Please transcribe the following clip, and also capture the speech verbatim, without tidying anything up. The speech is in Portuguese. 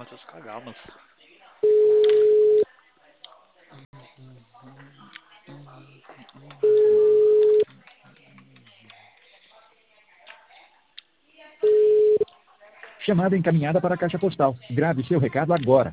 Matheus Kagamas. Chamada encaminhada para a caixa postal. Grave seu recado agora.